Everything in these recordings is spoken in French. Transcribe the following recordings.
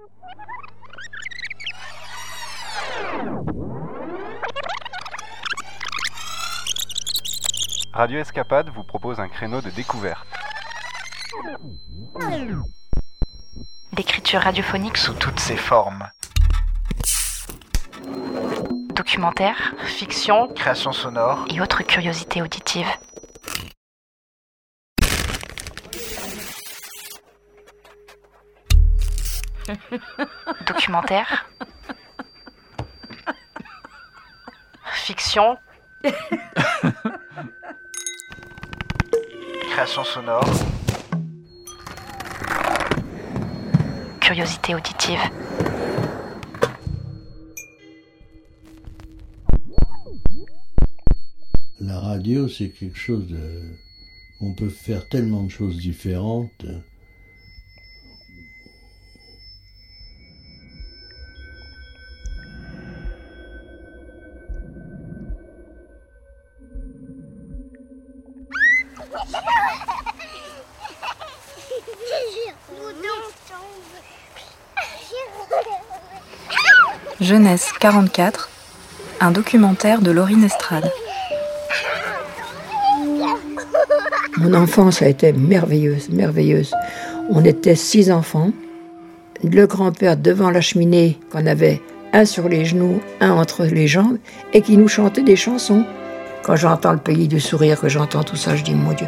Radio Escapade vous propose un créneau de découverte. D'écriture radiophonique sous toutes ses formes. Documentaire, fiction, Création sonore et autres curiosités auditives. Documentaire, fiction, Création sonore curiosités auditives. La radio, c'est quelque chose de... On peut faire tellement de choses différentes. Jeunesse 44, un documentaire de Laurine Estrade. Mon enfance a été merveilleuse, merveilleuse. On était 6 enfants. Le grand-père devant la cheminée, qu'on avait un sur les genoux, un entre les jambes, et qui nous chantait des chansons. Quand j'entends le pays du sourire, que j'entends tout ça, je dis, mon Dieu.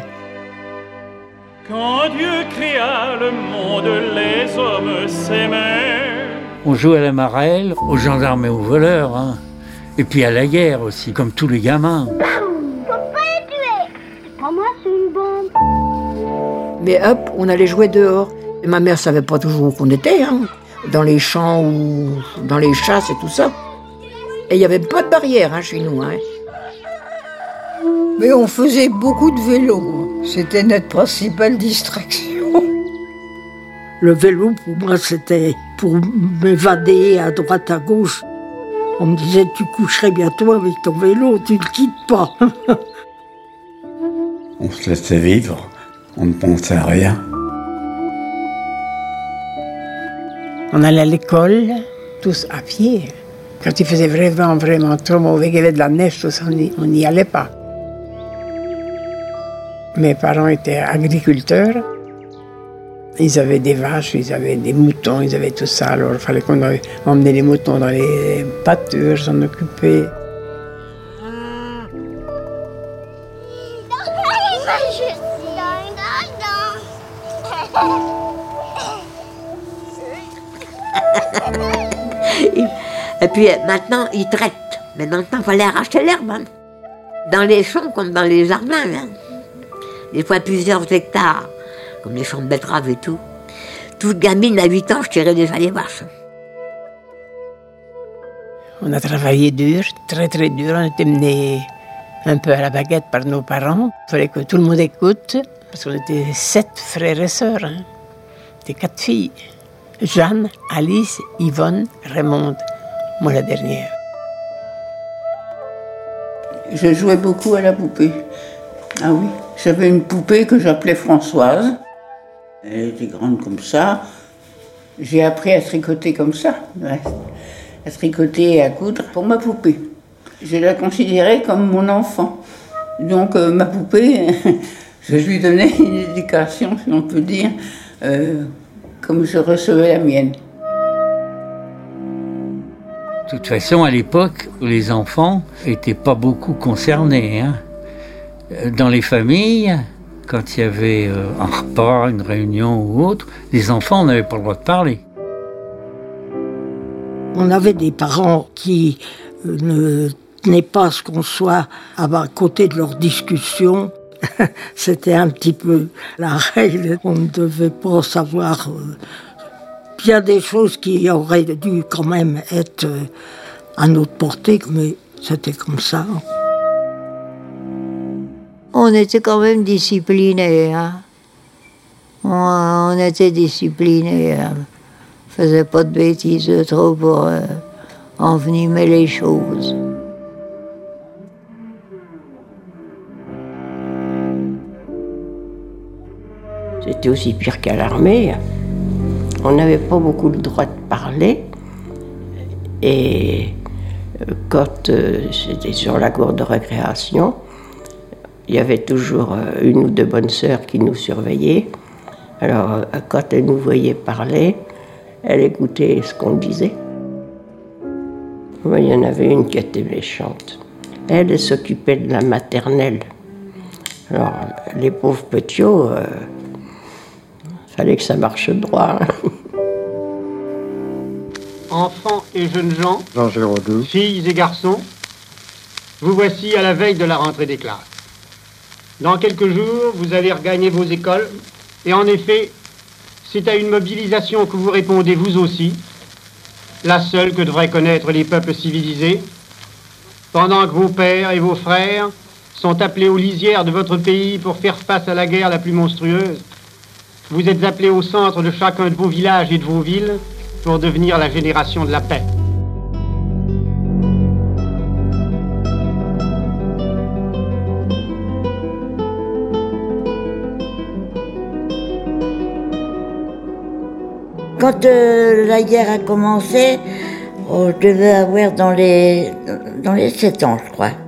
Quand Dieu créa le monde, les hommes s'aimaient. On jouait à la marelle, aux gendarmes et aux voleurs, hein. Et puis à la guerre aussi, comme tous les gamins. Papa est tué. C'est pas moi, c'est une bombe. Mais hop, on allait jouer dehors. Et ma mère savait pas toujours où qu'on était, hein. Dans les champs ou dans les chasses et tout ça. Et il n'y avait pas de barrière, hein, chez nous, hein. Mais on faisait beaucoup de vélo. C'était notre principale distraction. Le vélo, pour moi, c'était pour m'évader à droite, à gauche. On me disait, tu coucherais bientôt avec ton vélo, tu ne le quittes pas. On se laissait vivre, on ne pensait à rien. On allait à l'école, tous à pied. Quand il faisait vraiment trop mauvais, qu'il y avait de la neige, tout ça, on n'y allait pas. Mes parents étaient agriculteurs. Ils avaient des vaches, ils avaient des moutons, ils avaient tout ça. Alors il fallait qu'on emmenait les moutons dans les pâtures, s'en occuper. Et puis maintenant, ils traitent. Mais dans le temps, il fallait arracher l'herbe. Hein. Dans les champs comme dans les jardins. Hein. Des fois plusieurs hectares. Comme les champs de betteraves et tout. Toute gamine à 8 ans, je tirais déjà les vaches. On a travaillé dur, très dur. On était menés un peu à la baguette par nos parents. Il fallait que tout le monde écoute, parce qu'on était 7 frères et sœurs. Hein. C'était 4 filles. Jeanne, Alice, Yvonne, Raymonde. Moi la dernière. Je jouais beaucoup à la poupée. Ah oui, j'avais une poupée que j'appelais Françoise. Elle était grande comme ça. J'ai appris à tricoter comme ça, ouais. À tricoter et à coudre pour ma poupée. Je la considérais comme mon enfant. Donc ma poupée, je lui donnais une éducation, si on peut dire, comme je recevais la mienne. De toute façon, à l'époque, les enfants n'étaient pas beaucoup concernés. Hein. Dans les familles, quand il y avait un repas, une réunion ou autre, les enfants n'avaient pas le droit de parler. On avait des parents qui ne tenaient pas à ce qu'on soit à côté de leurs discussions. C'était un petit peu la règle. On ne devait pas savoir bien des choses qui auraient dû quand même être à notre portée, mais c'était comme ça. On était quand même disciplinés. Hein. On était disciplinés. Hein. On ne faisait pas de bêtises trop pour envenimer les choses. C'était aussi pire qu'à l'armée. On n'avait pas beaucoup le droit de parler. Et quand c'était sur la cour de récréation, il y avait toujours une ou deux bonnes sœurs qui nous surveillaient. Alors, quand elle nous voyait parler, elle écoutait ce qu'on disait. Il y en avait une qui était méchante. Elle s'occupait de la maternelle. Alors, les pauvres petiots, fallait que ça marche droit. Enfants et jeunes gens, Jean Giraudoux, filles et garçons, vous voici à la veille de la rentrée des classes. Dans quelques jours, vous allez regagner vos écoles, et en effet, c'est à une mobilisation que vous répondez vous aussi, la seule que devraient connaître les peuples civilisés, pendant que vos pères et vos frères sont appelés aux lisières de votre pays pour faire face à la guerre la plus monstrueuse. Vous êtes appelés au centre de chacun de vos villages et de vos villes pour devenir la génération de la paix. Quand la guerre a commencé, je devais avoir dans les 7 ans, je crois.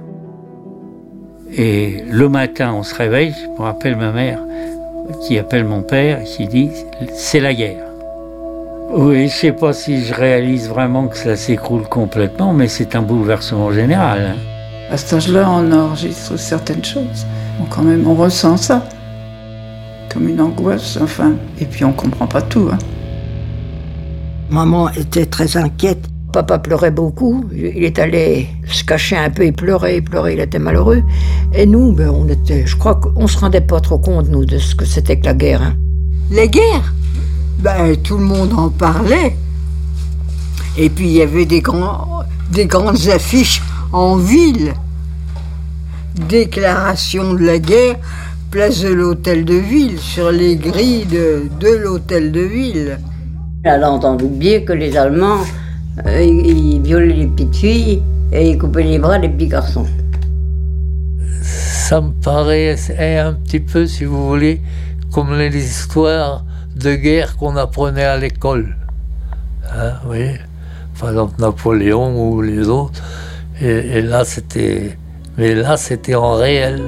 Et le matin, on se réveille, je me rappelle ma mère qui appelle mon père, qui dit « c'est la guerre ». Oui, je ne sais pas si je réalise vraiment que ça s'écroule complètement, mais c'est un bouleversement général. À cet âge-là, on enregistre certaines choses. Quand même, on ressent ça. Comme une angoisse, enfin. Et puis on ne comprend pas tout. Maman était très inquiète. Papa pleurait beaucoup. Il est allé se cacher un peu, il pleurait, il était malheureux. Et nous, je crois qu'on ne se rendait pas trop compte, nous, de ce que c'était que la guerre. La guerre ? Tout le monde en parlait. Et puis il y avait des grandes affiches en ville. Déclaration de la guerre, place de l'hôtel de ville, sur les grilles de l'hôtel de ville. Elle a entendu dire que les Allemands, ils violaient les petites filles et ils coupaient les bras des petits garçons. Ça me paraît un petit peu, si vous voulez, comme les histoires de guerre qu'on apprenait à l'école. Oui. Par exemple Napoléon ou les autres. Et là, c'était en réel.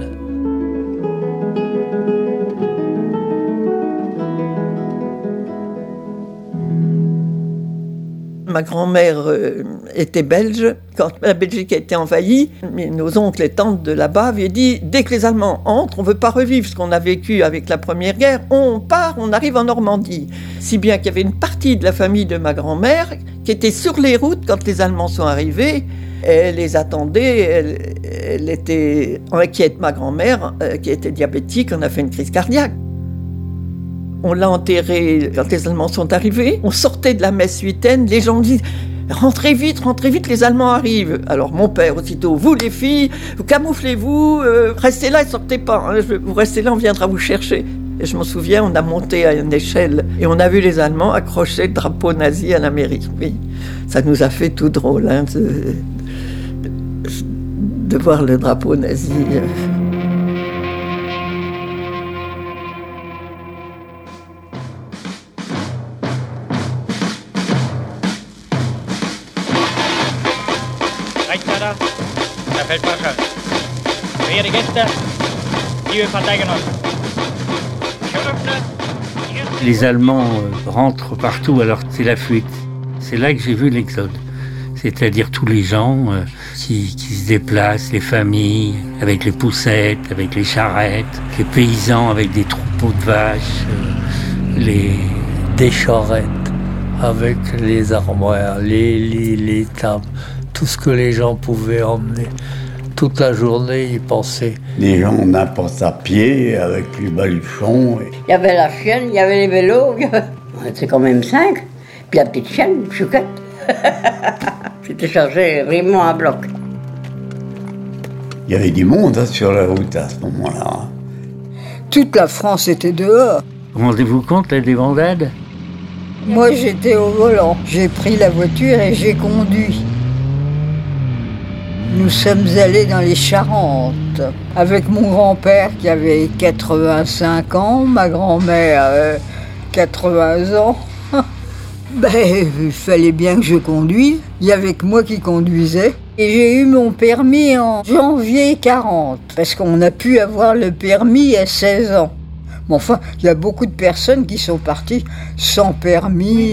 Ma grand-mère était belge. Quand la Belgique a été envahie, nos oncles et tantes de là-bas avaient dit « Dès que les Allemands entrent, on ne veut pas revivre ce qu'on a vécu avec la Première Guerre, on part, on arrive en Normandie. » Si bien qu'il y avait une partie de la famille de ma grand-mère qui était sur les routes quand les Allemands sont arrivés. Elle les attendait, elle était inquiète. Ma grand-mère, qui était diabétique, on a fait une crise cardiaque. On l'a enterré quand les Allemands sont arrivés. On sortait de la messe huitaine, les gens disent « Rentrez vite, les Allemands arrivent !» Alors mon père, aussitôt, vous les filles, vous camouflez-vous, restez là et sortez pas. Vous restez là, on viendra vous chercher. Et je me souviens, on a monté à une échelle et on a vu les Allemands accrocher le drapeau nazi à la mairie. Oui, ça nous a fait tout drôle de voir le drapeau nazi. Les Allemands rentrent partout, alors c'est la fuite. C'est là que j'ai vu l'exode. C'est-à-dire tous les gens qui se déplacent, les familles, avec les poussettes, avec les charrettes, les paysans avec des troupeaux de vaches, des charrettes avec les armoires, les lits, les tables, tout ce que les gens pouvaient emmener. Toute la journée, ils pensaient. Les gens n'importe à pied, avec les baluchons. Il y avait la chienne, il y avait les vélos, on était quand même 5. Puis la petite chienne, Chouquette. C'était chargé vraiment à bloc. Il y avait du monde sur la route à ce moment-là. Toute la France était dehors. Rendez-vous compte, la débandade ? Moi, j'étais au volant. J'ai pris la voiture et j'ai conduit. Nous sommes allés dans les Charentes avec mon grand-père qui avait 85 ans, ma grand-mère 80 ans. Il fallait bien que je conduise. Il y avait que moi qui conduisais. Et j'ai eu mon permis en janvier 40, parce qu'on a pu avoir le permis à 16 ans. Mais enfin, il y a beaucoup de personnes qui sont parties sans permis.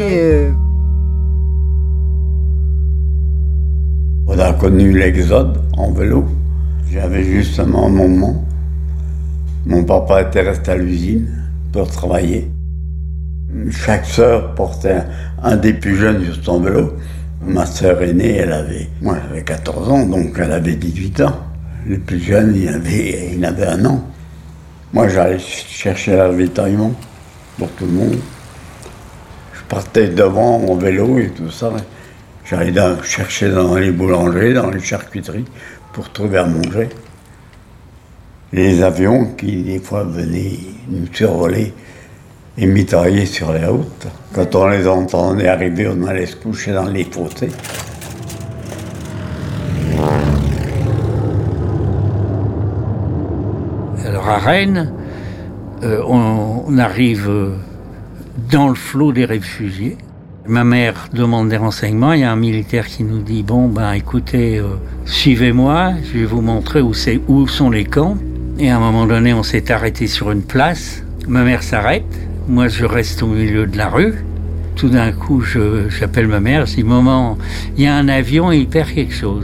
On a connu l'exode en vélo. J'avais justement un moment. Mon papa était resté à l'usine pour travailler. Chaque sœur portait un des plus jeunes sur son vélo. Ma sœur aînée, moi j'avais 14 ans, donc elle avait 18 ans. Le plus jeune, il avait 1 an. Moi j'allais chercher l'avitaillement pour tout le monde. Je partais devant en vélo et tout ça. J'allais chercher dans les boulangeries, dans les charcuteries, pour trouver à manger. Les avions qui, des fois, venaient nous survoler et mitrailler sur les routes. Quand on les entendait arriver, on allait se coucher dans les fossés. Alors à Rennes, on arrive dans le flot des réfugiés. Ma mère demande des renseignements, il y a un militaire qui nous dit « Bon, écoutez, suivez-moi, je vais vous montrer où sont les camps. » Et à un moment donné, on s'est arrêté sur une place. Ma mère s'arrête, moi je reste au milieu de la rue. Tout d'un coup, j'appelle ma mère, je dis « Maman, il y a un avion et il perd quelque chose. »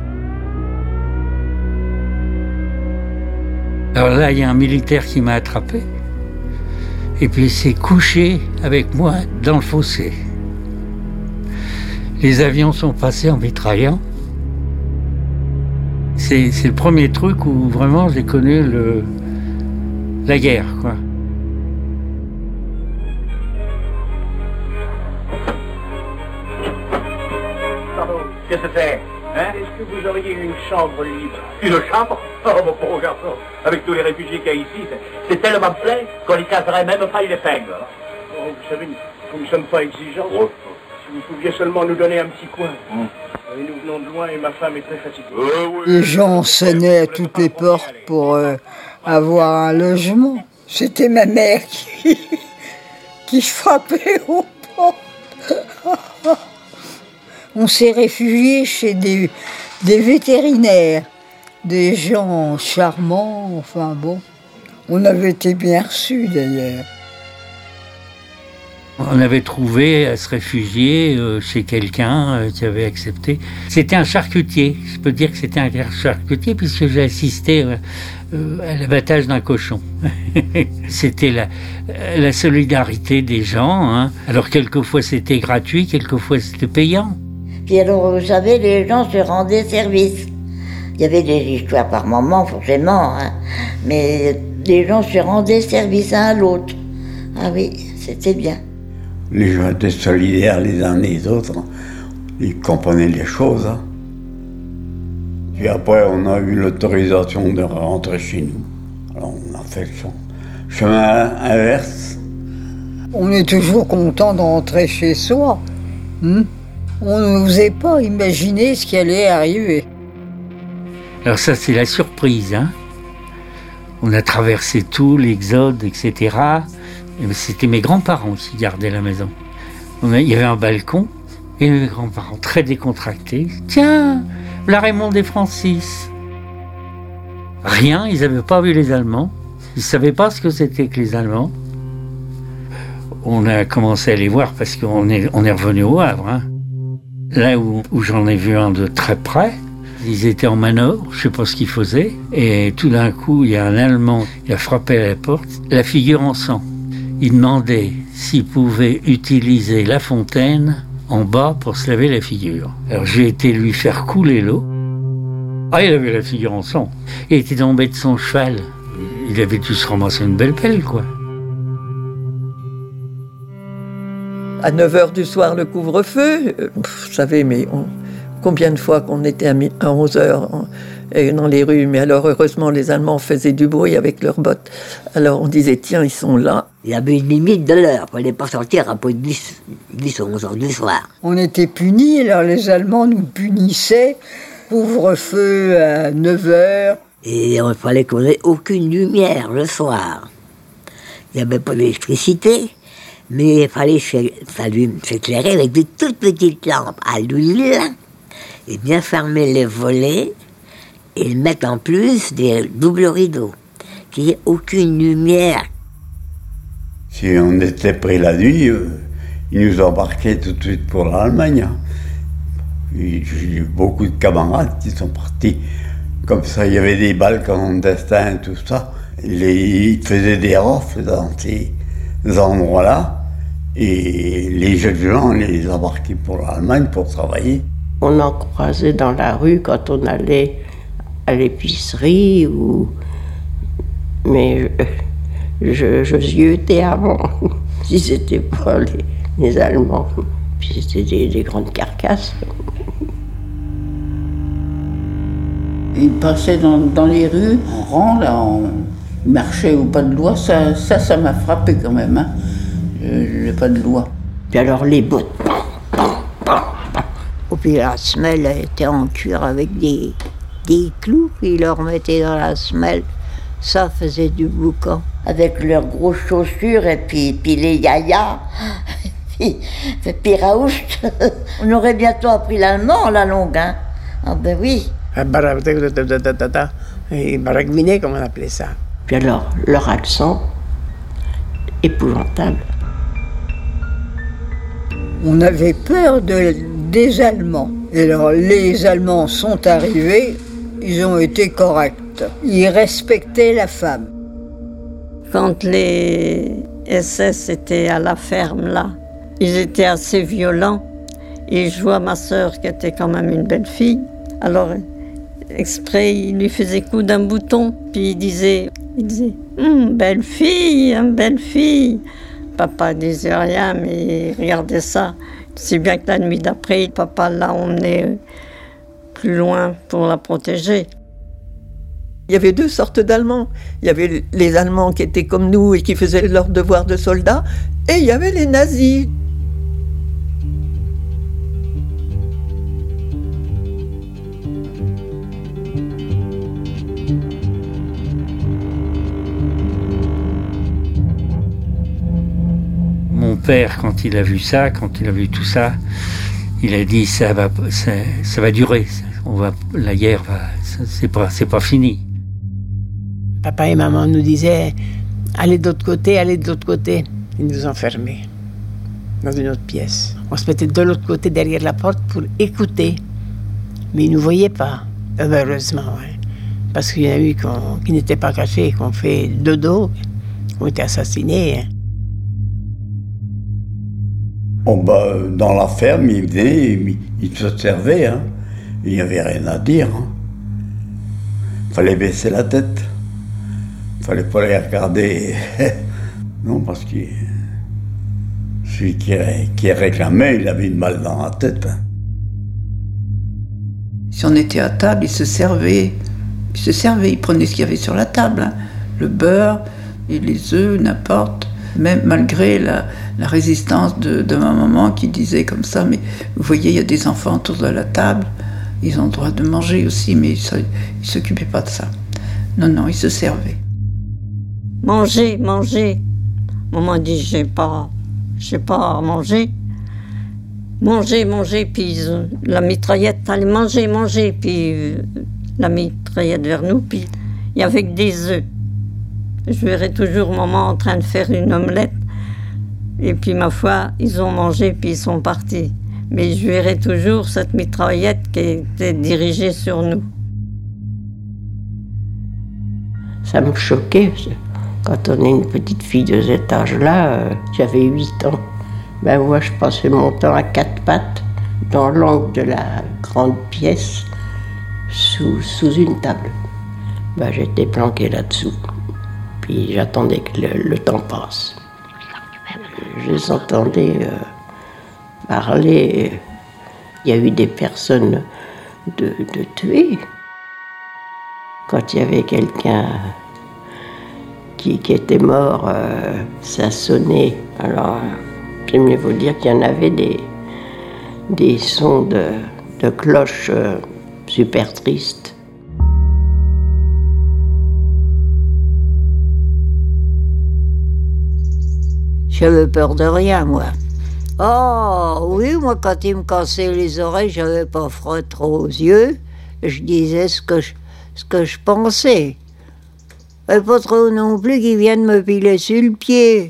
Alors là, il y a un militaire qui m'a attrapé. Et puis il s'est couché avec moi dans le fossé. Les avions sont passés en mitraillant. C'est le premier truc où vraiment j'ai connu la guerre, quoi. Pardon, qu'est-ce que c'est? Est-ce que vous auriez une chambre libre? Une chambre? Oh, mon pauvre garçon, avec tous les réfugiés qu'il y a ici, c'est tellement plein qu'on les caserait même pas une épingle. Oh, vous savez, nous ne sommes pas exigeants. Oh. Si vous pouviez seulement nous donner un petit coin. Nous venons de loin et ma femme est très fatiguée. Les gens sonnaient à toutes les portes pour avoir un logement. C'était ma mère qui frappait aux portes. On s'est réfugiés chez des vétérinaires, des gens charmants, enfin bon. On avait été bien reçus d'ailleurs. On avait trouvé à se réfugier chez quelqu'un qui avait accepté. C'était un charcutier. Je peux dire que c'était un charcutier puisque j'ai assisté à l'abattage d'un cochon. C'était la solidarité des gens. Hein. Alors quelquefois c'était gratuit, quelquefois c'était payant. Puis alors, vous savez, les gens se rendaient service. Il y avait des histoires par moments, forcément, hein, mais les gens se rendaient service un à l'autre. Ah oui, c'était bien. Les gens étaient solidaires les uns les autres. Ils comprenaient les choses. Hein. Puis après, on a eu l'autorisation de rentrer chez nous. Alors on a fait le chemin inverse. On est toujours content de rentrer chez soi. On n'osait pas imaginer ce qui allait arriver. Alors ça, c'est la surprise. Hein. On a traversé tout, l'exode, etc. Et c'était mes grands-parents qui gardaient la maison. Il y avait un balcon, et mes grands-parents, très décontractés. Tiens, la Raymond et Francis. Rien, ils n'avaient pas vu les Allemands. Ils ne savaient pas ce que c'était que les Allemands. On a commencé à les voir parce qu'on est revenu au Havre. Hein. Là où j'en ai vu un de très près, ils étaient en manœuvre, je ne sais pas ce qu'ils faisaient. Et tout d'un coup, il y a un Allemand qui a frappé à la porte, la figure en sang. Il demandait s'il pouvait utiliser la fontaine en bas pour se laver la figure. Alors j'ai été lui faire couler l'eau. Ah, il avait la figure en sang. Il était tombé de son cheval. Il avait dû se ramasser une belle pelle, quoi. À 9h du soir, le couvre-feu, vous savez, mais combien de fois qu'on était à 11h dans les rues, mais alors heureusement les Allemands faisaient du bruit avec leurs bottes. Alors on disait, tiens, ils sont là. Il y avait une limite de l'heure, il ne fallait pas sortir après 10 ou 11 heures du soir. On était punis, alors les Allemands nous punissaient, couvre-feu à 9h. Et il fallait qu'on ait aucune lumière le soir. Il n'y avait pas d'électricité, Mais il fallait s'éclairer avec des toutes petites lampes à l'huile et bien fermer les volets et mettre en plus des doubles rideaux, qu'il n'y ait aucune lumière. Si on était pris la nuit, ils nous embarquaient tout de suite pour l'Allemagne. J'ai eu beaucoup de camarades qui sont partis. Comme ça, il y avait des balles clandestins et tout ça. Ils faisaient des rafles dans ces endroits-là. Et les jeunes gens les embarquaient pour l'Allemagne pour travailler. On en croisait dans la rue quand on allait à l'épicerie ou... Mais je ziotais avant, si c'était pas les Allemands. Puis c'était des grandes carcasses. Ils passaient dans les rues, en rang, là, ils marchaient au pas de loi. Ça m'a frappé quand même, hein, le pas de loi. Puis alors les bottes. Et puis la semelle était en cuir avec des clous, puis ils leur mettaient dans la semelle. Ça faisait du boucan. Avec leurs grosses chaussures et puis les yayas, puis Raoust. On aurait bientôt appris l'allemand à la longue, hein. Ah ben oui. Et baragminé, comme on appelait ça. Puis alors, leur accent, épouvantable. On avait peur des Allemands. Et alors, les Allemands sont arrivés, ils ont été corrects. Ils respectaient la femme. Quand les SS étaient à la ferme, là, ils étaient assez violents. Et je vois ma sœur, qui était quand même une belle fille. Alors, exprès, il lui faisait coup d'un bouton, puis il disait belle fille, belle fille. Papa disait rien, mais il regardait ça. Si bien que la nuit d'après, papa l'a emmenée plus loin pour la protéger. Il y avait deux sortes d'Allemands. Il y avait les Allemands qui étaient comme nous et qui faisaient leur devoir de soldats, et il y avait les nazis. Mon père, quand il a vu ça, quand il a vu tout ça, il a dit ça va durer. La guerre c'est pas fini. Papa et maman nous disaient allez de l'autre côté, allez de l'autre côté. Ils nous enfermaient dans une autre pièce. On se mettait de l'autre côté derrière la porte pour écouter, mais ils nous voyaient pas. Heureusement, ouais. Parce qu'il y en a eu qui n'étaient pas cachés, qui ont fait dodo, qui ont été assassinés. Hein. Bon, dans la ferme, ils venaient, ils se servaient, hein. Il n'y avait rien à dire. Hein. Fallait baisser la tête. Fallait pas les regarder. Non, parce que celui qui réclamait, il avait une balle dans la tête. Hein. Si on était à table, ils se servaient. Ils prenaient ce qu'il y avait sur la table. Hein. Le beurre, et les œufs, n'importe. Même malgré la résistance de ma maman qui disait comme ça, mais vous voyez, il y a des enfants autour de la table, ils ont le droit de manger aussi, mais ils ne s'occupaient pas de ça. Non, ils se servaient. Manger. Maman dit, j'ai pas à manger. Manger, puis la mitraillette allait manger, puis la mitraillette vers nous, puis il y avait que des œufs. Je verrais toujours maman en train de faire une omelette. Et puis, ma foi, ils ont mangé, puis ils sont partis. Mais je verrais toujours cette mitraillette qui était dirigée sur nous. Ça me choquait. Quand on est une petite fille de cet âge-là, j'avais 8 ans. Ben moi, je passais mon temps à 4 pattes, dans l'angle de la grande pièce, sous une table. Ben, j'étais planqué là-dessous. Puis j'attendais que le temps passe. Je les entendais parler. Il y a eu des personnes de tuées. Quand il y avait quelqu'un qui était mort, ça sonnait. Alors, j'aime mieux vous dire qu'il y en avait des sons de cloches super tristes. J'avais peur de rien, moi. Oh, oui, moi, quand il me cassait les oreilles, j'avais pas froid trop aux yeux. Je disais ce que je pensais. Et pas trop non plus qu'ils viennent me piler sur le pied.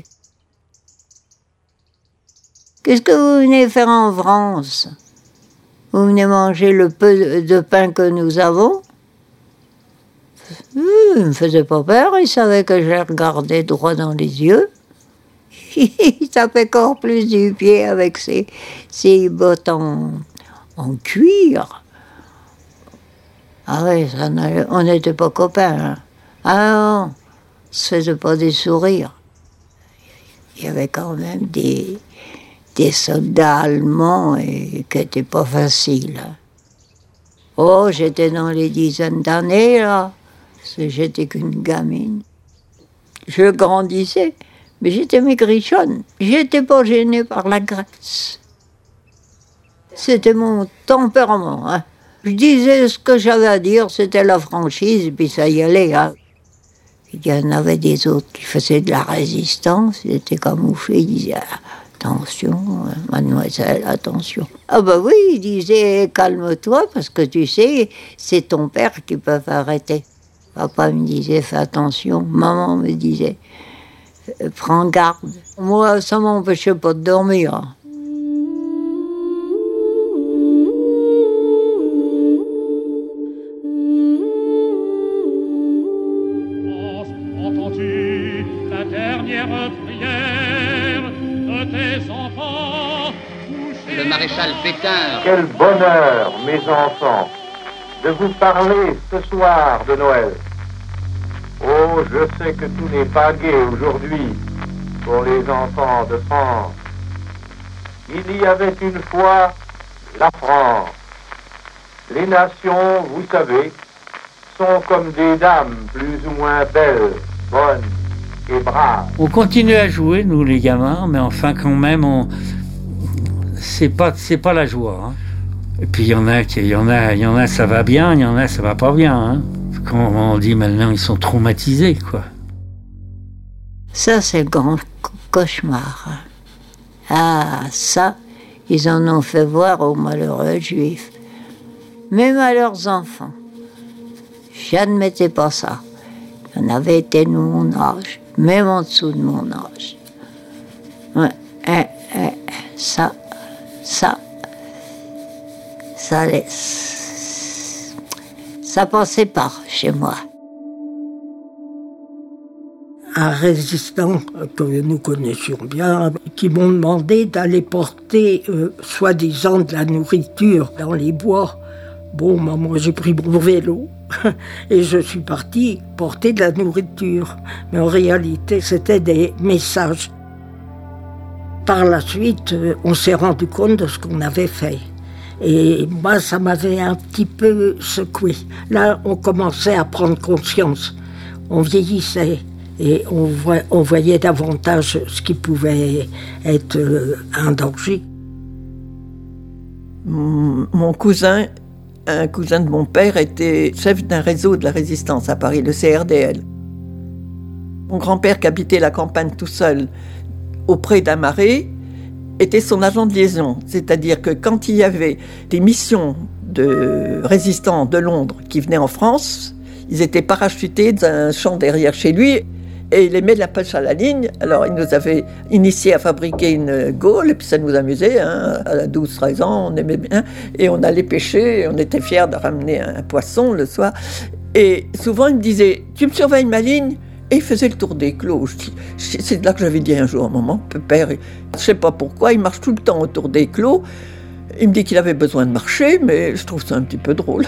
Qu'est-ce que vous venez faire en France? Vous venez manger le peu de pain que nous avons? Il me faisait pas peur, il savait que je les regardais droit dans les yeux. Il tapait encore plus du pied avec ses bottes en cuir. Ah oui, on n'était pas copains. Hein. Ah non, on se faisait pas des sourires. Il y avait quand même des soldats allemands qui n'étaient pas faciles. Oh, j'étais dans les dizaines d'années, là. J'étais qu'une gamine. Je grandissais, mais j'étais maigrichonne. J'étais pas gênée par la graisse. C'était mon tempérament, hein. Je disais ce que j'avais à dire, c'était la franchise, et puis ça y allait, hein. Il y en avait des autres qui faisaient de la résistance, ils étaient camouflés, ils disaient « Attention, mademoiselle, attention ». Ah bah oui, ils disaient « Calme-toi, parce que tu sais, c'est ton père qui peut arrêter ». Papa me disait « Fais attention ». Maman me disait « Prends garde ». Moi, ça m'empêchait pas de dormir. Entends-tu la dernière prière de tes enfants couchés? Le maréchal Pétain. Quel bonheur, mes enfants, de vous parler ce soir de Noël. Oh, je sais que tout n'est pas gai aujourd'hui pour les enfants de France. Il y avait une fois la France. Les nations, vous savez, sont comme des dames plus ou moins belles, bonnes et braves. On continue à jouer, nous les gamins, mais enfin quand même, c'est pas la joie. Hein. Et puis il y en a, ça va bien, il y en a, ça va pas bien. Hein. Quand on dit maintenant, ils sont traumatisés, quoi. Ça, c'est le grand cauchemar. Ah, ça, ils en ont fait voir aux malheureux juifs, même à leurs enfants. J'admettais pas ça. Il y en avait été de mon âge, même en dessous de mon âge. Ouais, ça passait pas chez moi. Un résistant que nous connaissions bien, qui m'ont demandé d'aller porter, soi-disant, de la nourriture dans les bois. Bon, moi j'ai pris mon vélo et je suis partie porter de la nourriture. Mais en réalité, c'était des messages. Par la suite, on s'est rendu compte de ce qu'on avait fait. Et moi, ça m'avait un petit peu secoué. Là, on commençait à prendre conscience. On vieillissait et on voyait davantage ce qui pouvait être un danger. Mon cousin, un cousin de mon père, était chef d'un réseau de la résistance à Paris, le CRDL. Mon grand-père, qui habitait la campagne tout seul, auprès d'un marais, était son agent de liaison. C'est-à-dire que quand il y avait des missions de résistants de Londres qui venaient en France, ils étaient parachutés dans un champ derrière chez lui et il aimait la pêche à la ligne. Alors il nous avait initiés à fabriquer une gaule et puis ça nous amusait. Hein. À 12-13 ans, on aimait bien. Et on allait pêcher et on était fiers de ramener un poisson le soir. Et souvent il me disait « Tu me surveilles ma ligne ?» Et il faisait le tour des clos. C'est là que j'avais dit un jour, un moment, père, je ne sais pas pourquoi, il marche tout le temps autour des clos. Il me dit qu'il avait besoin de marcher, mais je trouve ça un petit peu drôle.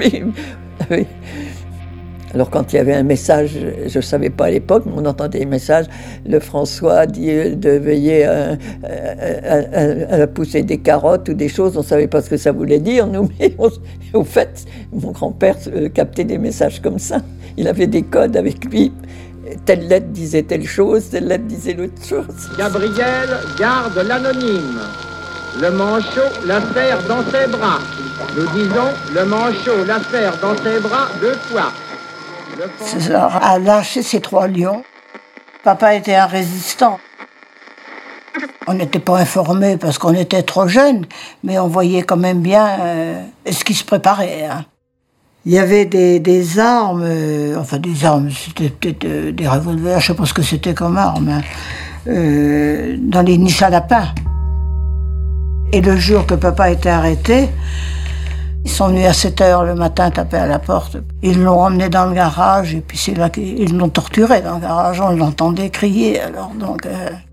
Alors quand il y avait un message, je ne savais pas à l'époque, mais on entendait des messages, le François dit de veiller à pousser des carottes ou des choses, on ne savait pas ce que ça voulait dire, nous, mais au fait, mon grand-père captait des messages comme ça. Il avait des codes avec lui. Telle lettre disait telle chose, telle lettre disait l'autre chose. Gabriel garde l'anonyme. Le manchot la serre dans ses bras. Nous disons, le manchot la serre dans ses bras 2 fois. César a lâché ses 3 lions. Papa était un résistant. On n'était pas informés parce qu'on était trop jeunes, mais on voyait quand même bien ce qui se préparait. Hein. Il y avait des armes, c'était peut-être des revolvers, je ne sais pas ce que c'était comme arme, hein, dans les niches à lapins. Et le jour que papa était arrêté, ils sont venus à 7h le matin taper à la porte. Ils l'ont emmené dans le garage et puis c'est là qu'ils l'ont torturé dans le garage. On l'entendait crier alors donc.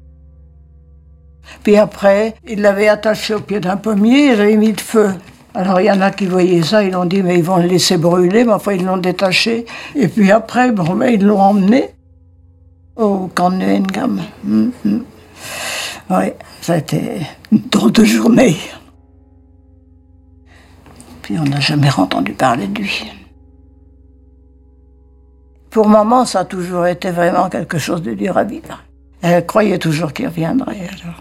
Puis après, ils l'avaient attaché au pied d'un pommier, ils avaient mis le feu. Alors il y en a qui voyaient ça, ils ont dit mais ils vont le laisser brûler, mais enfin ils l'ont détaché. Et puis après, ils l'ont emmené au camp de Neuengamme. Oui, ça a été une drôle de journée. Puis on n'a jamais entendu parler de lui. Pour maman, ça a toujours été vraiment quelque chose de dur à vivre. Elle croyait toujours qu'il reviendrait. Alors.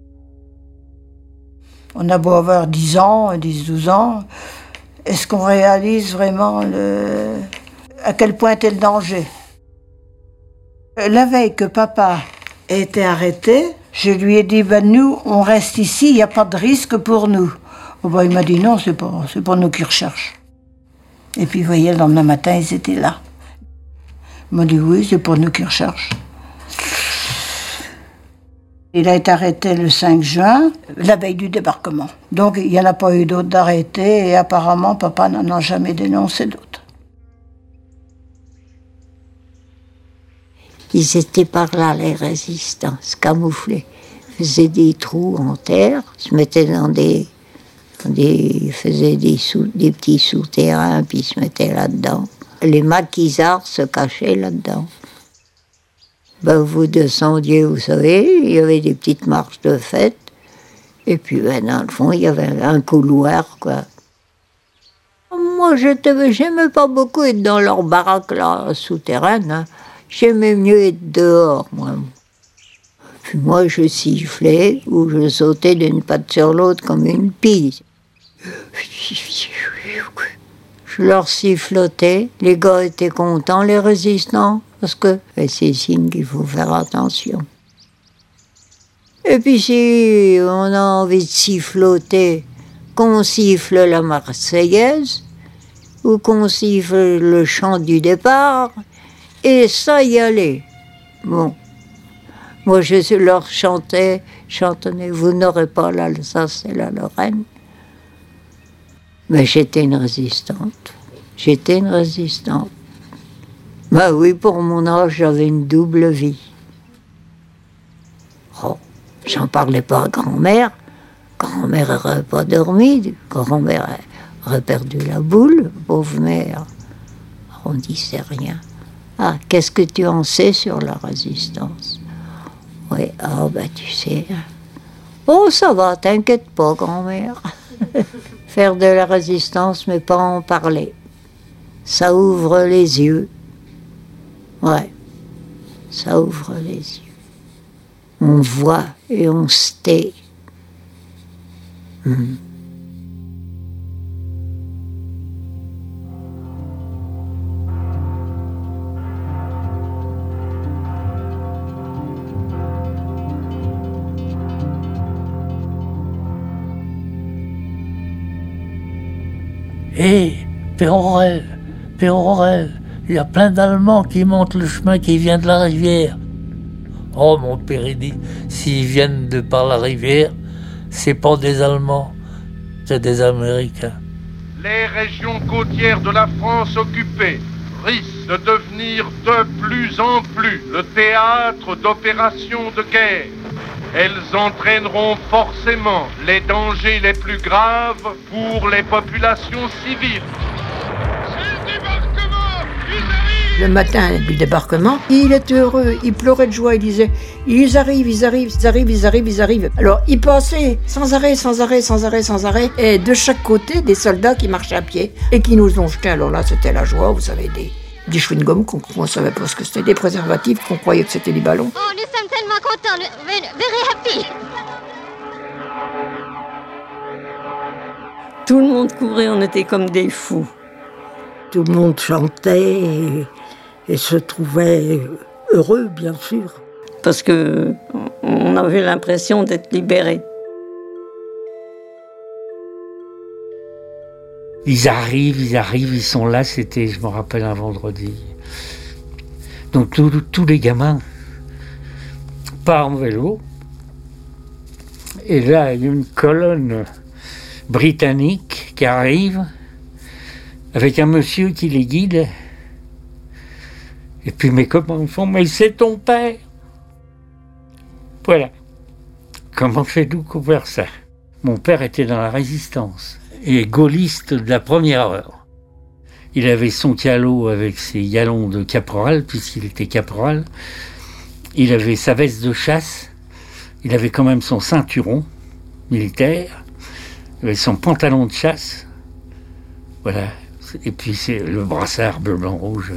On a beau avoir 10 ans, 10-12 ans, est-ce qu'on réalise vraiment à quel point était le danger? La veille que papa a été arrêté, je lui ai dit, nous, on reste ici, il n'y a pas de risque pour nous. Il m'a dit, non, c'est pas nous qui recherchent. Et puis, vous voyez, le lendemain matin, ils étaient là. Il m'a dit, oui, c'est pour nous qui recherchent. Il a été arrêté le 5 juin, la veille du débarquement. Donc, il n'y en a pas eu d'autres d'arrêtés et apparemment, papa n'en a jamais dénoncé d'autres. Ils étaient par là, les résistants, se camouflaient. Ils faisaient des trous en terre, se mettaient dans ils faisaient des petits souterrains, puis ils se mettaient là-dedans. Les maquisards se cachaient là-dedans. Vous descendiez, vous savez, il y avait des petites marches de fête. Et puis, dans le fond, il y avait un couloir, quoi. Moi, j'aimais pas beaucoup être dans leur baraque, là, souterraine. Hein. J'aimais mieux être dehors, moi. Puis moi, je sifflais ou je sautais d'une patte sur l'autre comme une pie. Je leur sifflotais. Les gars étaient contents, les résistants. Parce que c'est signe qu'il faut faire attention. Et puis si on a envie de siffloter, qu'on siffle la Marseillaise, ou qu'on siffle le chant du départ, et ça y allait. Bon. Moi je leur chantais, vous n'aurez pas l'Alsace et la Lorraine. Mais j'étais une résistante. Oui, pour mon âge, j'avais une double vie. Oh, j'en parlais pas à grand-mère. Grand-mère n'aurait pas dormi. Grand-mère aurait perdu la boule, pauvre mère. On disait rien. Ah, qu'est-ce que tu en sais sur la résistance? Oui, tu sais. Oh, ça va, t'inquiète pas, grand-mère. Faire de la résistance, mais pas en parler. Ça ouvre les yeux. Ouais, ça ouvre les yeux. On voit et on se tait. Hé, Pérorel, il y a plein d'Allemands qui montent le chemin qui vient de la rivière. Oh, mon père, il dit, s'ils viennent de par la rivière, c'est pas des Allemands, c'est des Américains. Les régions côtières de la France occupée risquent de devenir de plus en plus le théâtre d'opérations de guerre. Elles entraîneront forcément les dangers les plus graves pour les populations civiles. Le matin du débarquement, il était heureux, il pleurait de joie, il disait « Ils arrivent ». Alors il passait sans arrêt, et de chaque côté, des soldats qui marchaient à pied et qui nous ont jetés. Alors là, c'était la joie, vous savez, des chewing-gums qu'on ne savait pas ce que c'était, des préservatifs qu'on croyait que c'était des ballons. Oh, nous sommes tellement contents, very happy. Tout le monde courait, on était comme des fous. Tout le monde chantait et se trouvait heureux, bien sûr. parce que on avait l'impression d'être libérés. Ils arrivent, ils sont là, c'était, je me rappelle, un vendredi. Donc tous les gamins partent en vélo. Et là, il y a une colonne britannique qui arrive avec un monsieur qui les guide. Et puis mes copains me font « Mais c'est ton père !» Voilà. Comment j'ai découvert ça? Mon père était dans la résistance et gaulliste de la première heure. Il avait son calot avec ses galons de caporal, puisqu'il était caporal. Il avait sa veste de chasse. Il avait quand même son ceinturon militaire. Il avait son pantalon de chasse. Voilà. Et puis c'est le brassard bleu, blanc, rouge.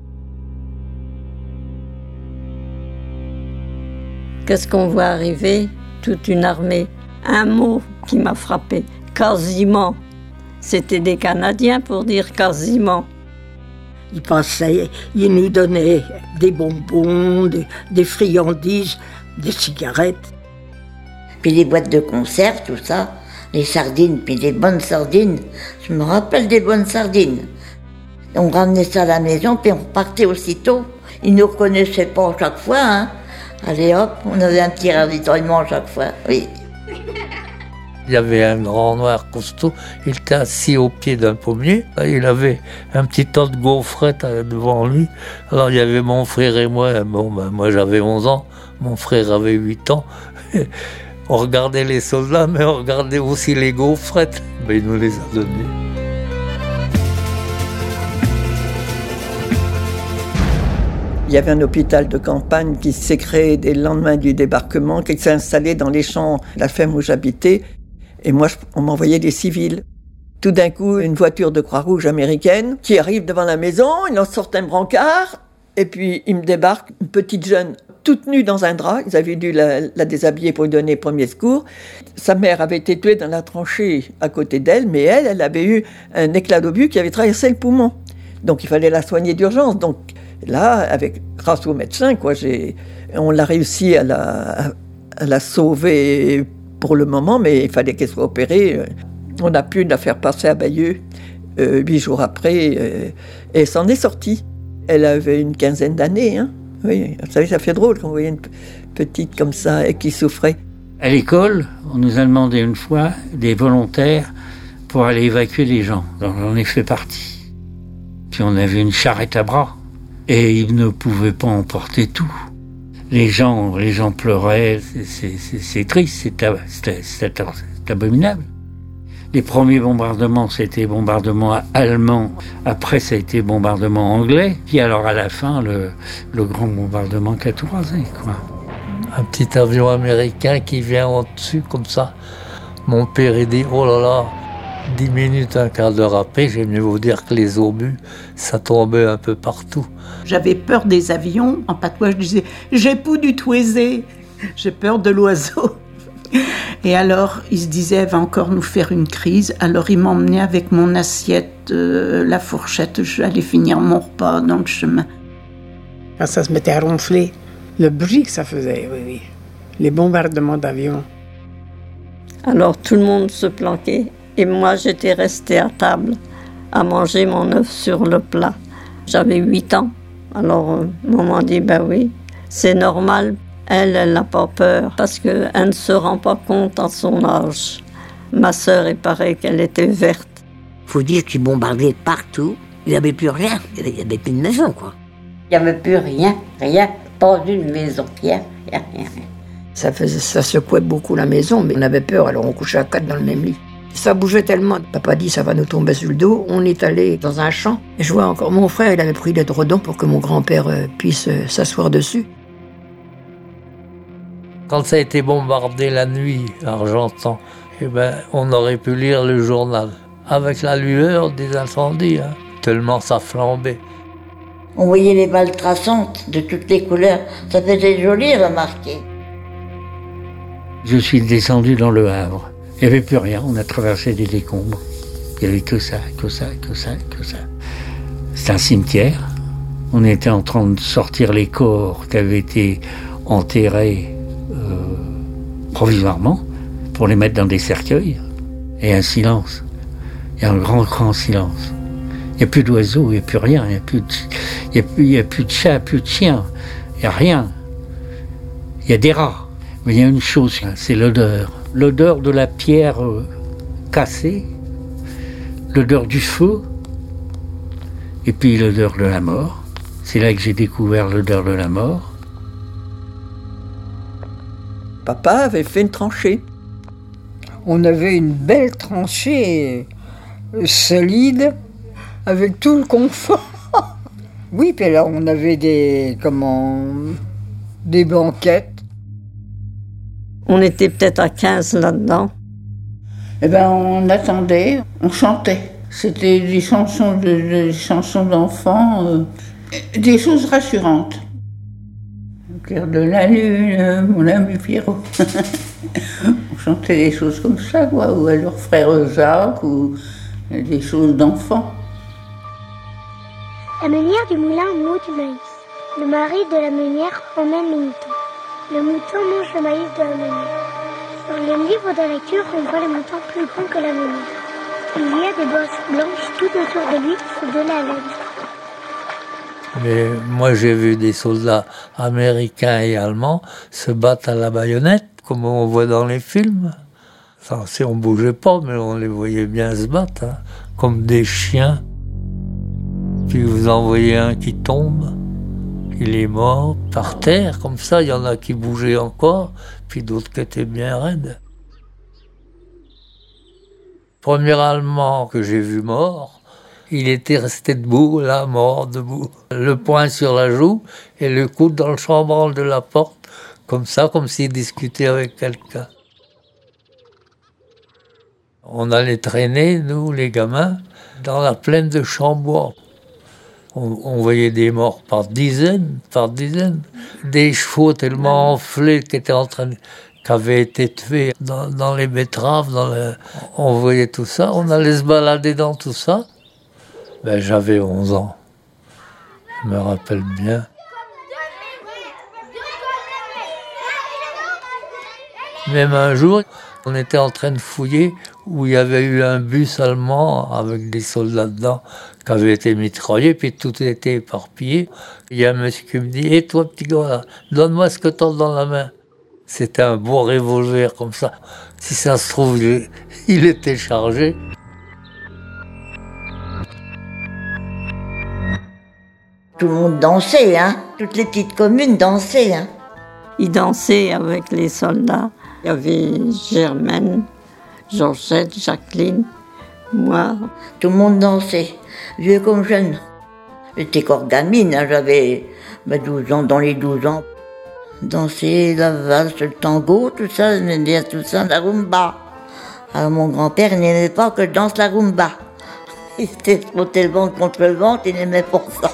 Qu'est-ce qu'on voit arriver? Toute une armée. Un mot qui m'a frappé. Quasiment. C'était des Canadiens pour dire quasiment. Ils passaient, ils nous donnaient des bonbons, des friandises, des cigarettes. Puis les boîtes de conserve, tout ça, les sardines, puis des bonnes sardines. Je me rappelle des bonnes sardines. On ramenait ça à la maison, puis on repartait aussitôt. Ils ne nous reconnaissaient pas chaque fois, hein. Allez hop, on avait un petit ravitaillement chaque fois, oui. Il y avait un grand noir costaud, il était assis au pied d'un pommier, il avait un petit tas de gaufrettes devant lui. Alors il y avait mon frère et moi, moi j'avais 11 ans, mon frère avait 8 ans. On regardait les soldats, mais on regardait aussi les gaufrettes. Il nous les a données. Il y avait un hôpital de campagne qui s'est créé dès le lendemain du débarquement, qui s'est installé dans les champs de la ferme où j'habitais. Et moi, on m'envoyait des civils. Tout d'un coup, une voiture de Croix-Rouge américaine qui arrive devant la maison, il en sort un brancard, et puis il me débarque une petite jeune toute nue dans un drap. Ils avaient dû la déshabiller pour lui donner premier secours. Sa mère avait été tuée dans la tranchée à côté d'elle, mais elle avait eu un éclat d'obus qui avait traversé le poumon. Donc il fallait la soigner d'urgence. Donc là, grâce au médecin, on l'a réussi à la sauver pour le moment, mais il fallait qu'elle soit opérée. On a pu la faire passer à Bayeux 8 jours après, et elle s'en est sortie. Elle avait une quinzaine d'années. Hein. Oui, vous savez, ça fait drôle quand vous voyez une petite comme ça et qui souffrait. À l'école, on nous a demandé une fois des volontaires pour aller évacuer les gens. Donc j'en ai fait partie. Puis on avait une charrette à bras et ils ne pouvaient pas emporter tout. Les gens pleuraient, c'est triste, c'est abominable. Les premiers bombardements, c'était bombardement allemand. Après, ça a été bombardement anglais. Puis alors, à la fin, le grand bombardement qui a tout rasé, quoi. Un petit avion américain qui vient au-dessus, comme ça. Mon père, il dit, oh là là, 10 minutes, un quart d'heure après, j'aime mieux vous dire que les obus, ça tombait un peu partout. J'avais peur des avions. En patois, je disais, j'ai pas du tout aisé. J'ai peur de l'oiseau. Et alors, il se disait, elle va encore nous faire une crise. Alors, il m'emmenait avec mon assiette, la fourchette. J'allais finir mon repas dans le chemin. Quand ça se mettait à ronfler, le bruit que ça faisait, oui. Les bombardements d'avions. Alors, tout le monde se planquait. Et moi, j'étais restée à table à manger mon œuf sur le plat. J'avais 8 ans. Alors, maman dit, ben oui, c'est normal. Elle n'a pas peur parce qu'elle ne se rend pas compte à son âge. Ma sœur, il paraît qu'elle était verte. Il faut dire qu'ils bombardaient partout. Il n'y avait plus rien. Il n'y avait plus de maison, quoi. Il n'y avait plus rien. Pas d'une maison. Rien. Ça secouait beaucoup la maison, mais on avait peur, alors on couchait à 4 dans le même lit. Ça bougeait tellement. Papa dit, ça va nous tomber sur le dos. On est allé dans un champ. Et je vois encore mon frère, il avait pris l'édredon pour que mon grand-père puisse s'asseoir dessus. Quand ça a été bombardé la nuit à Argentan, on aurait pu lire le journal avec la lueur des incendies, hein, tellement ça flambait. On voyait les balles traçantes de toutes les couleurs. Ça faisait joli, remarquer. Je suis descendu dans le Havre. Il n'y avait plus rien. On a traversé des décombres. Il n'y avait que ça. C'est un cimetière. On était en train de sortir les corps qui avaient été enterrés provisoirement pour les mettre dans des cercueils. Et un silence. Il y a un grand silence. Il n'y a plus d'oiseaux, il n'y a plus rien. Il n'y a plus de chats, plus de chiens. Il n'y a rien. Il y a des rats. Mais il y a une chose, c'est l'odeur. L'odeur de la pierre cassée, l'odeur du feu, et puis l'odeur de la mort. C'est là que j'ai découvert l'odeur de la mort. Papa avait fait une tranchée. On avait une belle tranchée solide, avec tout le confort. Oui, puis là, on avait des banquettes. On était peut-être à 15 là-dedans. Eh ben, on attendait, on chantait. C'était des chansons d'enfants, des choses rassurantes. Le clair de la lune, mon ami Pierrot. On chantait des choses comme ça, quoi, ou à leur frère Jacques, ou des choses d'enfants. La meunière du moulin moud du maïs. Le mari de la meunière emmène le mouton. Le mouton mange le maïs de la meunière. Dans les livres de lecture, on voit le mouton plus grand que la meunière. Il y a des bosses blanches tout autour de lui, c'est de la laine. Mais moi, j'ai vu des soldats américains et allemands se battre à la baïonnette, comme on voit dans les films. Enfin, on ne bougeait pas, mais on les voyait bien se battre, hein, comme des chiens. Puis vous en voyez un qui tombe, il est mort par terre, comme ça, il y en a qui bougeaient encore, puis d'autres qui étaient bien raides. Premier Allemand que j'ai vu mort, il était resté debout, là, mort, debout. Le poing sur la joue et le coude dans le chambranle de la porte, comme ça, comme s'il discutait avec quelqu'un. On allait traîner, nous, les gamins, dans la plaine de Chambois. On voyait des morts par dizaines. Des chevaux tellement enflés qui avaient été tués dans les betteraves. On voyait tout ça. On allait se balader dans tout ça. Ben, j'avais 11 ans. Je me rappelle bien. Même un jour, on était en train de fouiller où il y avait eu un bus allemand avec des soldats dedans qui avaient été mitraillés, puis tout était éparpillé. Il y a un monsieur qui me dit « Hé, toi, petit gars, donne-moi ce que t'as dans la main. » C'était un beau revolver comme ça. Si ça se trouve, il était chargé. Tout le monde dansait, hein. Toutes les petites communes dansaient, hein. Ils dansaient avec les soldats. Il y avait Germaine, Georgette, Jacqueline, moi. Tout le monde dansait, vieux comme jeune. J'étais encore gamine, hein, j'avais 12 ans, dans les 12 ans. Danser la valse, le tango, tout ça, j'aimais bien tout ça, la rumba. Alors mon grand-père, il n'aimait pas que je danse la rumba. Il s'était frotté le ventre contre le ventre, il n'aimait pas ça.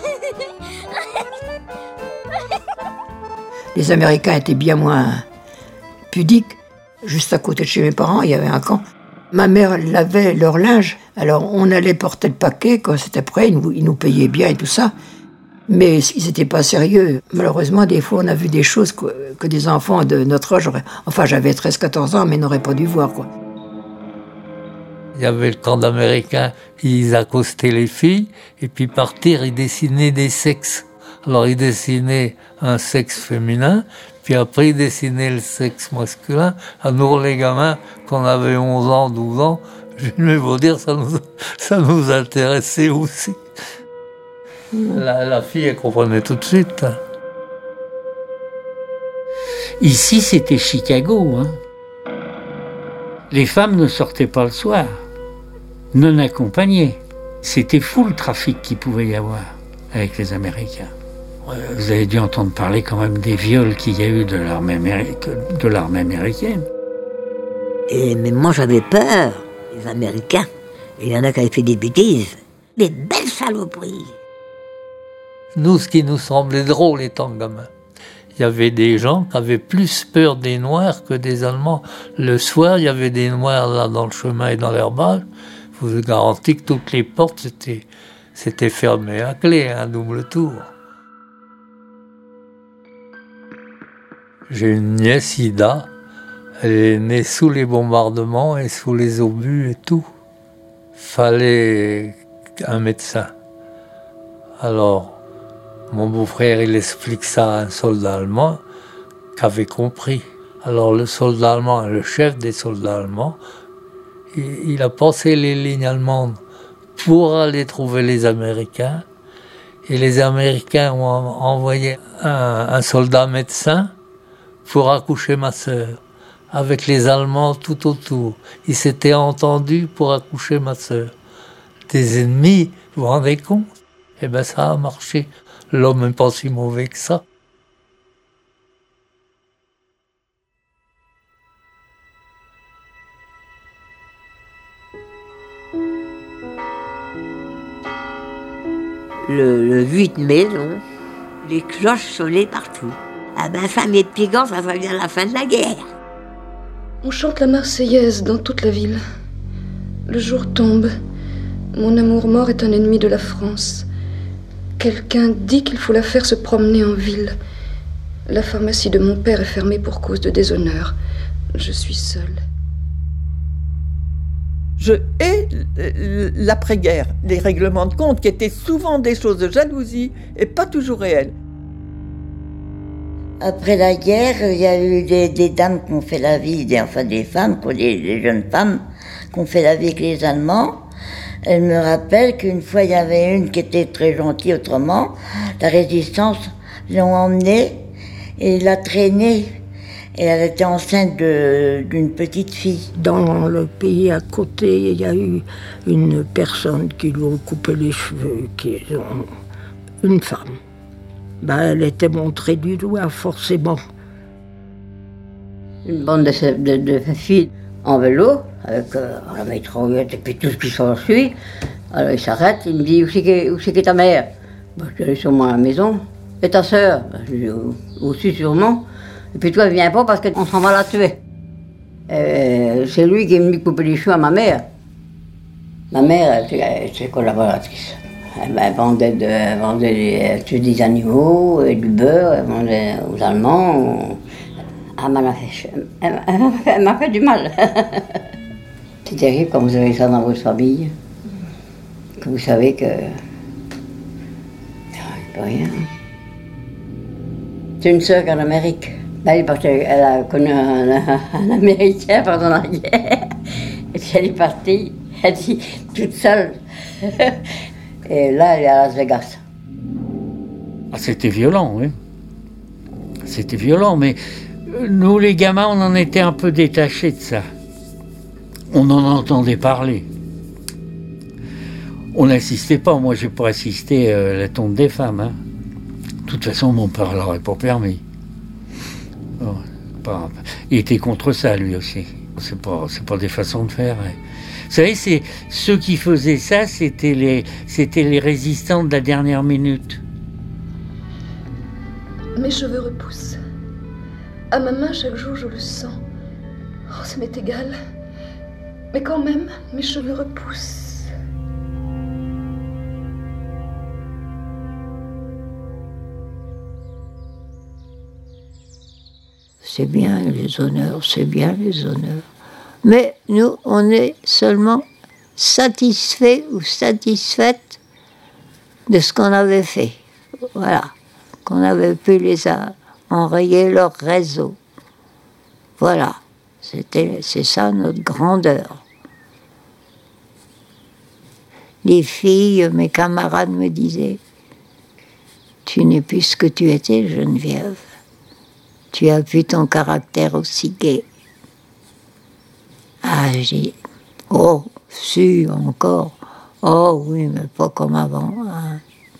Les Américains étaient bien moins pudiques. Juste à côté de chez mes parents, il y avait un camp. Ma mère lavait leur linge. Alors on allait porter le paquet quand c'était prêt. Ils nous payaient bien et tout ça. Mais ils n'étaient pas sérieux. Malheureusement, des fois, on a vu des choses que des enfants de notre âge auraient... Enfin, j'avais 13-14 ans, mais n'auraient pas dû voir, quoi. Il y avait le camp d'Américains, ils accostaient les filles, et puis partir, ils dessinaient des sexes. Alors ils dessinaient un sexe féminin, puis après ils dessinaient le sexe masculin. À nous les gamins, quand on avait 11 ans, 12 ans, je vais vous dire, ça nous intéressait aussi. La fille, elle comprenait tout de suite. Ici, c'était Chicago, hein. Les femmes ne sortaient pas le soir, non accompagnées. C'était fou le trafic qu'il pouvait y avoir avec les Américains. Vous avez dû entendre parler quand même des viols qu'il y a eu de l'armée américaine. Mais moi j'avais peur, les Américains. Il y en a qui avaient fait des bêtises, des belles saloperies. Nous, ce qui nous semblait drôle étant gamin, il y avait des gens qui avaient plus peur des Noirs que des Allemands. Le soir, il y avait des Noirs là dans le chemin et dans l'herbage. Je vous garantis que toutes les portes c'était fermé à clé, un double tour. J'ai une nièce, Ida. Elle est née sous les bombardements et sous les obus et tout. Fallait un médecin. Alors, mon beau-frère, il explique ça à un soldat allemand qui avait compris. Alors le soldat allemand, le chef des soldats allemands, il a passé les lignes allemandes pour aller trouver les Américains. Et les Américains ont envoyé un soldat médecin pour accoucher ma sœur, avec les Allemands tout autour. Ils s'étaient entendus pour accoucher ma sœur. Des ennemis, vous vous rendez compte? Eh bien ça a marché. L'homme n'est pas si mauvais que ça. Le 8 mai, non, les cloches sonnaient partout. Ah ben ça, mes petits gants, ça va bien la fin de la guerre. On chante la Marseillaise dans toute la ville. Le jour tombe. Mon amour mort est un ennemi de la France. Quelqu'un dit qu'il faut la faire se promener en ville. La pharmacie de mon père est fermée pour cause de déshonneur. Je suis seule. Je hais l'après-guerre, les règlements de compte qui étaient souvent des choses de jalousie et pas toujours réelles. Après la guerre, il y a eu des dames qui ont fait la vie, des femmes, des jeunes femmes qui ont fait la vie avec les Allemands. Elle me rappelle qu'une fois, il y avait une qui était très gentille autrement. La résistance l'ont emmenée et l'a traînée. Et elle était enceinte d'une petite fille. Dans le pays à côté, il y a eu une personne qui lui a coupé les cheveux, une femme. Elle était montrée du doigt, forcément. Une bande de filles en vélo, avec la mitraillette et puis tout ce qui s'ensuit. Alors il s'arrête, il me dit, où c'est que ta mère? Je suis allé sur ma maison. Et ta sœur? Je dis, aussi sûrement. Et puis toi, viens pas parce qu'on s'en va la tuer. C'est lui qui est venu couper les cheveux à ma mère. Ma mère, elle était collaboratrice. Elle vendait des animaux et du beurre, elle vendait aux Allemands. Elle m'a fait du mal. C'est terrible quand vous avez ça dans votre famille, que vous savez que... Il n'y a rien. C'est une sœur en Amérique. Elle a connu un Américain pendant la guerre. Et puis elle est partie, elle dit, toute seule. Et là, elle est à Las Vegas. Ah, c'était violent, oui. C'était violent, mais nous, les gamins, on en était un peu détachés de ça. On en entendait parler. On n'assistait pas. Moi, j'ai pas assisté à la tombe des femmes. Hein. De toute façon, mon père l'aurait pas permis. Il était contre ça, lui aussi. C'est pas des façons de faire. Hein. Vous savez, ceux qui faisaient ça, c'était les résistants de la dernière minute. Mes cheveux repoussent. À ma main, chaque jour, je le sens. Oh, ça m'est égal. Mais quand même, mes cheveux repoussent. C'est bien les honneurs, c'est bien les honneurs. Mais nous, on est seulement satisfaits ou satisfaites de ce qu'on avait fait. Voilà, qu'on avait pu les enrayer leur réseau. Voilà, c'est ça notre grandeur. Les filles, mes camarades me disaient, tu n'es plus ce que tu étais, Geneviève. Tu as vu ton caractère aussi gai. Ah, j'ai dit, oh, si, encore. Oh oui, mais pas comme avant. Hein.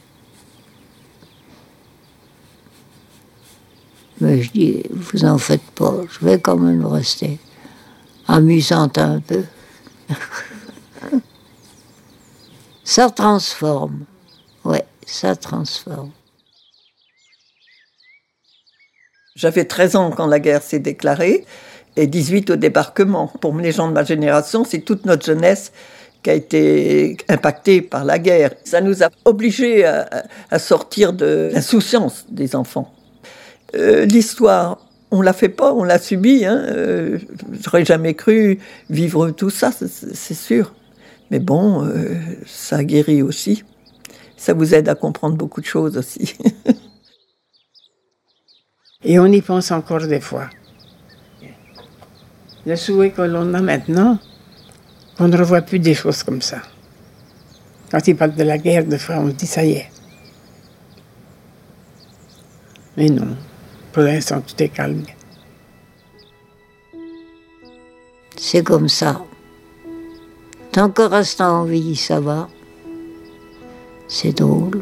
Mais je dis, vous en faites pas, je vais quand même rester amusante un peu. Ça transforme. Ouais, ça transforme. J'avais 13 ans quand la guerre s'est déclarée et 18 au débarquement. Pour les gens de ma génération, c'est toute notre jeunesse qui a été impactée par la guerre. Ça nous a obligés à sortir de l'insouciance des enfants. L'histoire, On l'a fait pas, on l'a subi. Hein. J'aurais jamais cru vivre tout ça, c'est sûr. Mais bon, ça guérit aussi. Ça vous aide à comprendre beaucoup de choses aussi. Et on y pense encore des fois. Le souhait que l'on a maintenant, qu'on ne revoit plus des choses comme ça. Quand il parle de la guerre, des fois, on se dit ça y est. Mais non, pour l'instant, tout est calme. C'est comme ça. Tant qu'on reste en vie, ça va. C'est drôle.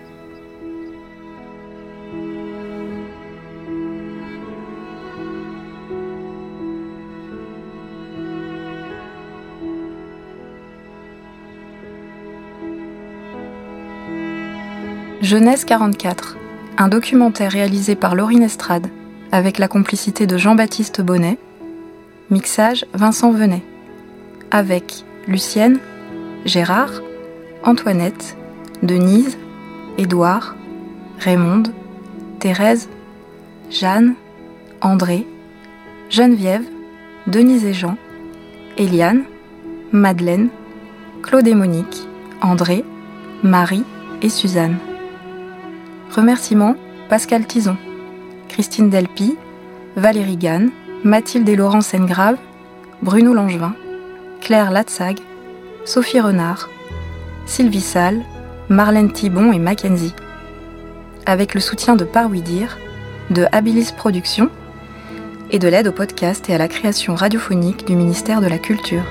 Jeunesse 44, un documentaire réalisé par Laurine Estrade, avec la complicité de Jean-Baptiste Bonnet, mixage Vincent Venet, avec Lucienne, Gérard, Antoinette, Denise, Édouard, Raymonde, Thérèse, Jeanne, André, Geneviève, Denise et Jean, Eliane, Madeleine, Claude et Monique, André, Marie et Suzanne. Remerciements Pascal Tison, Christine Delpy, Valérie Gann, Mathilde et Laurent Sengrave, Bruno Langevin, Claire Latsag, Sophie Renard, Sylvie Salle, Marlène Thibon et Mackenzie. Avec le soutien de Par Oui Dire, de Habilis Productions et de l'aide au podcast et à la création radiophonique du ministère de la Culture.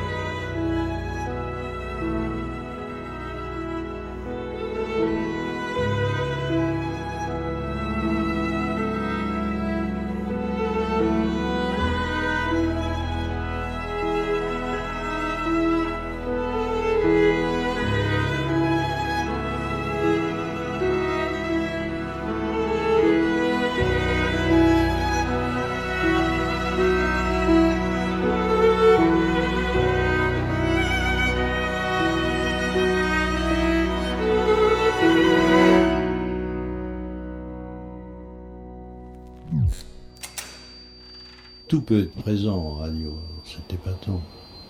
Tout peut être présent en radio, c'est épatant.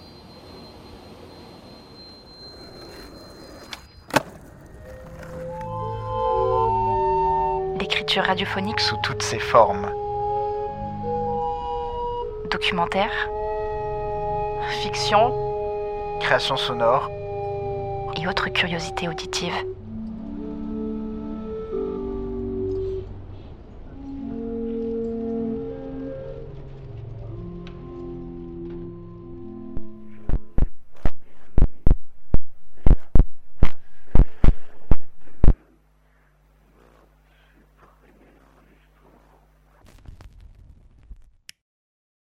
L'écriture radiophonique sous toutes ses formes. Documentaire, fiction, création sonore et autres curiosités auditives.